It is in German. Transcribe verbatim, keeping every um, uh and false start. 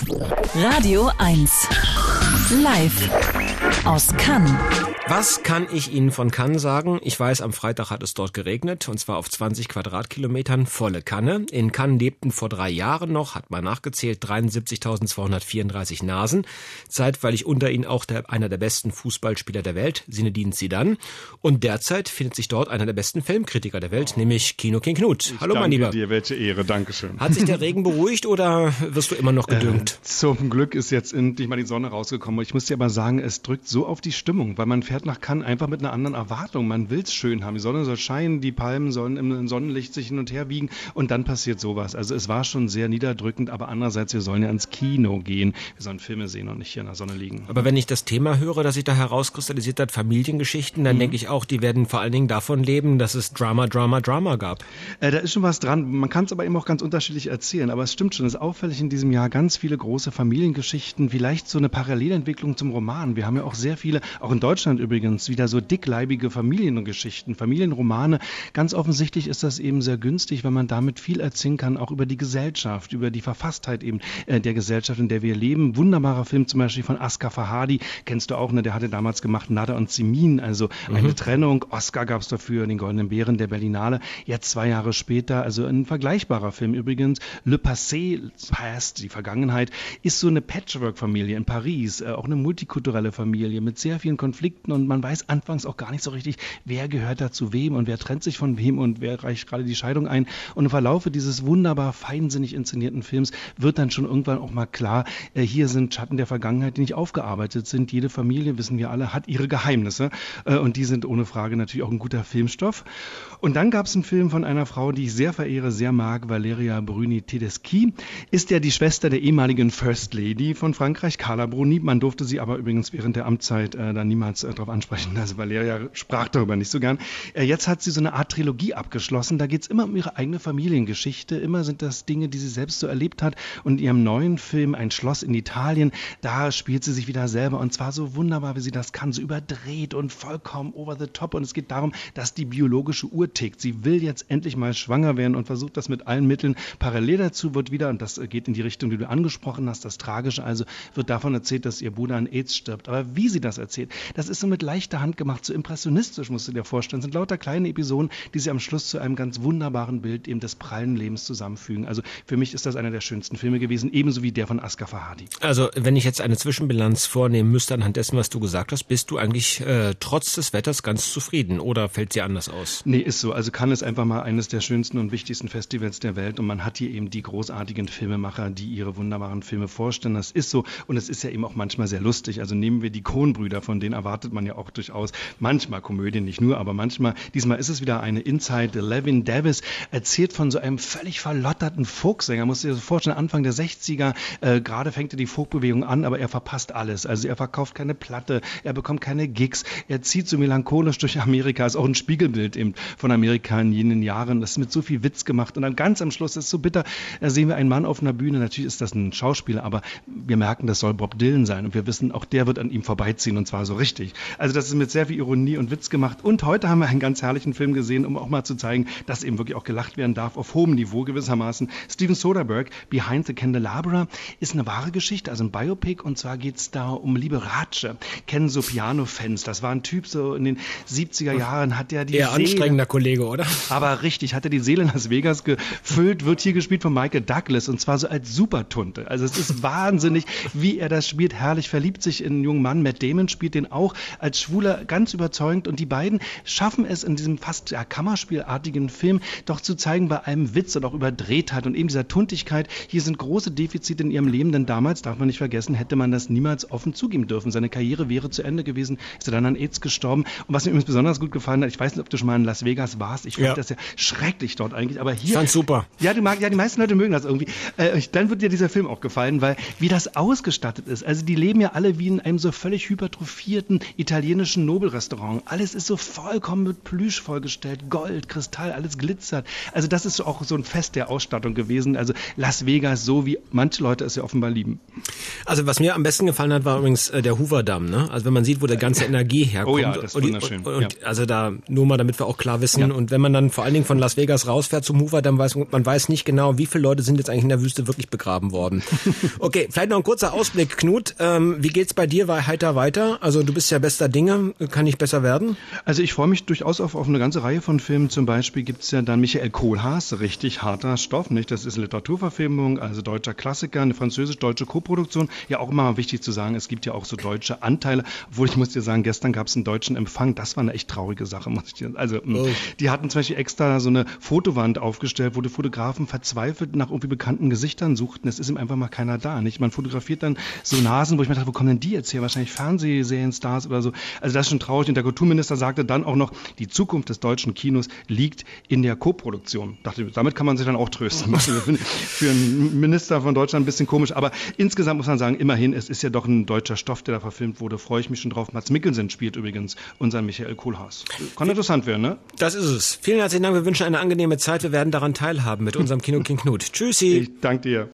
Radio eins. Live aus Cannes. Was kann ich Ihnen von Cannes sagen? Ich weiß, am Freitag hat es dort geregnet, und zwar auf zwanzig Quadratkilometern, volle Kanne. In Cannes lebten vor drei Jahren noch, hat man nachgezählt, dreiundsiebzigtausendzweihundertvierunddreißig Nasen. Zeitweilig unter ihnen auch der, einer der besten Fußballspieler der Welt, Zinedine Zidane. Und derzeit findet sich dort einer der besten Filmkritiker der Welt, nämlich Kino King Knut. Ich Hallo, mein Lieber. Danke dir, welche Ehre, Dankeschön. Hat sich der Regen beruhigt oder wirst du immer noch gedüngt? Äh, zum Glück ist jetzt endlich mal die Sonne rausgekommen. Ich muss dir aber sagen, es drückt so auf die Stimmung, weil man fährt nach Cannes einfach mit einer anderen Erwartung. Man will es schön haben. Die Sonne soll scheinen, die Palmen sollen im Sonnenlicht sich hin und her wiegen und dann passiert sowas. Also es war schon sehr niederdrückend, aber andererseits, wir sollen ja ins Kino gehen. Wir sollen Filme sehen und nicht hier in der Sonne liegen. Aber wenn ich das Thema höre, das sich da herauskristallisiert hat, Familiengeschichten, dann mhm. denke ich auch, die werden vor allen Dingen davon leben, dass es Drama, Drama, Drama gab. Äh, da ist schon was dran. Man kann es aber eben auch ganz unterschiedlich erzählen. Aber es stimmt schon, es ist auffällig in diesem Jahr ganz viele große Familiengeschichten, vielleicht so eine Parallelentwicklung zum Roman. Wir haben ja auch sehr viele, auch in Deutschland übrigens, wieder so dickleibige Familiengeschichten, Familienromane. Ganz offensichtlich ist das eben sehr günstig, weil man damit viel erzählen kann, auch über die Gesellschaft, über die Verfasstheit eben äh, der Gesellschaft, in der wir leben. Wunderbarer Film zum Beispiel von Asghar Farhadi, kennst du auch, ne? Der hatte damals gemacht Nada und Simin, also mhm. eine Trennung. Oscar gab es dafür, den Goldenen Bären der Berlinale. Jetzt zwei Jahre später, also ein vergleichbarer Film übrigens. Le Passé, Past, die Vergangenheit, ist so eine Patchwork-Familie in Paris, äh, auch eine multikulturelle Familie mit sehr vielen Konflikten und man weiß anfangs auch gar nicht so richtig, wer gehört da zu wem und wer trennt sich von wem und wer reicht gerade die Scheidung ein. Und im Verlaufe dieses wunderbar feinsinnig inszenierten Films wird dann schon irgendwann auch mal klar, äh, hier sind Schatten der Vergangenheit, die nicht aufgearbeitet sind. Jede Familie, wissen wir alle, hat ihre Geheimnisse äh, und die sind ohne Frage natürlich auch ein guter Filmstoff. Und dann gab es einen Film von einer Frau, die ich sehr verehre, sehr mag, Valeria Bruni-Tedeschi, ist ja die Schwester der ehemaligen First Lady von Frankreich, Carla Bruni. Man durfte sie aber übrigens während der Amtszeit äh, da niemals äh, darauf ansprechen. Also Valeria sprach darüber nicht so gern. Äh, jetzt hat sie so eine Art Trilogie abgeschlossen. Da geht es immer um ihre eigene Familiengeschichte. Immer sind das Dinge, die sie selbst so erlebt hat. Und in ihrem neuen Film, Ein Schloss in Italien, da spielt sie sich wieder selber. Und zwar so wunderbar, wie sie das kann. So überdreht und vollkommen over the top. Und es geht darum, dass die biologische Uhr tickt. Sie will jetzt endlich mal schwanger werden und versucht das mit allen Mitteln. Parallel dazu wird wieder, und das geht in die Richtung, die du angesprochen hast, das Tragische, also wird davon erzählt, dass ihr Bruder an AIDS stirbt. Aber wie sie das erzählt, das ist so mit leichter Hand gemacht, so impressionistisch, musst du dir vorstellen. Das sind lauter kleine Episoden, die sie am Schluss zu einem ganz wunderbaren Bild eben des prallen Lebens zusammenfügen. Also für mich ist das einer der schönsten Filme gewesen, ebenso wie der von Asghar Farhadi. Also wenn ich jetzt eine Zwischenbilanz vornehmen müsste anhand dessen, was du gesagt hast, bist du eigentlich äh, trotz des Wetters ganz zufrieden oder fällt dir anders aus? Nee, ist so. Also Cannes ist einfach mal eines der schönsten und wichtigsten Festivals der Welt und man hat hier eben die großartigen Filmemacher, die ihre wunderbaren Filme vorstellen. Das ist so und es ist ja eben auch manchmal sehr lustig. Also nehmen wir die Coen-Brüder, von denen erwartet man ja auch durchaus manchmal Komödien, nicht nur, aber manchmal. Diesmal ist es wieder eine Inside. Levin Davis erzählt von so einem völlig verlotterten Folksänger. Musst du dir so vorstellen, Anfang der sechziger, äh, gerade fängt er die Folkbewegung an, aber er verpasst alles. Also er verkauft keine Platte, er bekommt keine Gigs, er zieht so melancholisch durch Amerika. Ist auch ein Spiegelbild eben von Amerika in jenen Jahren. Das ist mit so viel Witz gemacht und dann ganz am Schluss, das ist so bitter, da sehen wir einen Mann auf einer Bühne, natürlich ist das ein Schauspieler, aber wir merken, das soll Bob Dylan sein und wir wissen, auch der wird an ihm vorbeiziehen und zwar so richtig. Also das ist mit sehr viel Ironie und Witz gemacht und heute haben wir einen ganz herrlichen Film gesehen, um auch mal zu zeigen, dass eben wirklich auch gelacht werden darf, auf hohem Niveau gewissermaßen. Steven Soderbergh, Behind the Candelabra, ist eine wahre Geschichte, also ein Biopic und zwar geht es da um Liberace. Kennen so Piano-Fans, das war ein Typ so in den siebziger Jahren, hat der die Eher Seele, anstrengender Kollege, oder? Aber richtig, hat er die Seele in Las Vegas gefüllt, wird hier gespielt von Michael Douglas und zwar so als Supertunte. Also es ist wahnsinnig, wie er das spielt, herrlich, verliebt sich in einen jungen Mann, Matt Damon spielt den auch als Schwuler ganz überzeugend und die beiden schaffen es in diesem fast ja, Kammerspielartigen Film doch zu zeigen, bei allem Witz und auch Überdrehtheit und eben dieser Tuntigkeit, hier sind große Defizite in ihrem Leben, denn damals, darf man nicht vergessen, hätte man das niemals offen zugeben dürfen. Seine Karriere wäre zu Ende gewesen, ist er dann an AIDS gestorben und was mir übrigens besonders gut gefallen hat, ich weiß nicht, ob du schon mal in Las Vegas warst, ich fand ja. das ja schrecklich dort eigentlich, aber hier... Ich fand's super. Ja, die, mag, ja, die meisten Leute mögen das irgendwie. Äh, dann wird dir dieser Film auch gefallen, weil wie das ausgestattet ist, also die leben ja alle wie in einem so völlig hypertrophierten italienischen Nobelrestaurant. Alles ist so vollkommen mit Plüsch vollgestellt, Gold, Kristall, alles glitzert. Also das ist auch so ein Fest der Ausstattung gewesen. Also Las Vegas, so wie manche Leute es ja offenbar lieben. Also was mir am besten gefallen hat, war übrigens äh, der Hoover-Damm. Ne? Also wenn man sieht, wo der ganze Energie herkommt. Oh ja, das ist wunderschön. Und, und, und ja. also da nur mal, damit wir auch klar wissen. Ja. Und wenn man dann vor allen Dingen von Las Vegas rausfährt zum Hoover-Damm, weiß man weiß nicht genau, wie viele Leute sind jetzt eigentlich in der Wüste wirklich begraben worden. Okay, vielleicht noch ein kurzer Ausblick, Knut. Ähm, wie geht's bei dir heiter weiter? Also du bist ja bester Dinge. Kann nicht besser werden? Also ich freue mich durchaus auf, auf eine ganze Reihe von Filmen. Zum Beispiel gibt's ja dann Michael Kohlhaas, richtig harter Stoff, nicht? Das ist eine Literaturverfilmung, also deutscher Klassiker, eine französisch-deutsche Koproduktion. Ja, auch immer mal wichtig zu sagen, es gibt ja auch so deutsche Anteile. Obwohl ich muss dir sagen, gestern gab's einen deutschen Empfang. Das war eine echt traurige Sache, muss ich dir sagen. Also oh. Die hatten zum Beispiel extra so eine Fotowand aufgestellt, wo die Fotografen verzweifelt nach irgendwie bekannten Gesichtern suchten. Es ist ihm einfach mal keiner da, nicht? Man fotografiert dann so Nasen, wo ich mir dachte, wo kommen denn die jetzt her? Wahrscheinlich Fernsehserienstars oder so. Also das ist schon traurig. Und der Kulturminister sagte dann auch noch, die Zukunft des deutschen Kinos liegt in der Koproduktion. Dachte, damit kann man sich dann auch trösten. Für einen Minister von Deutschland ein bisschen komisch. Aber insgesamt muss man sagen, immerhin, es ist ja doch ein deutscher Stoff, der da verfilmt wurde. Freue ich mich schon drauf. Mads Mikkelsen spielt übrigens unseren Michael Kohlhaas. Kann interessant werden, ne? Das ist es. Vielen herzlichen Dank. Wir wünschen eine angenehme Zeit. Wir werden daran teilhaben mit unserem Kino King Knut. Tschüssi. Ich danke dir.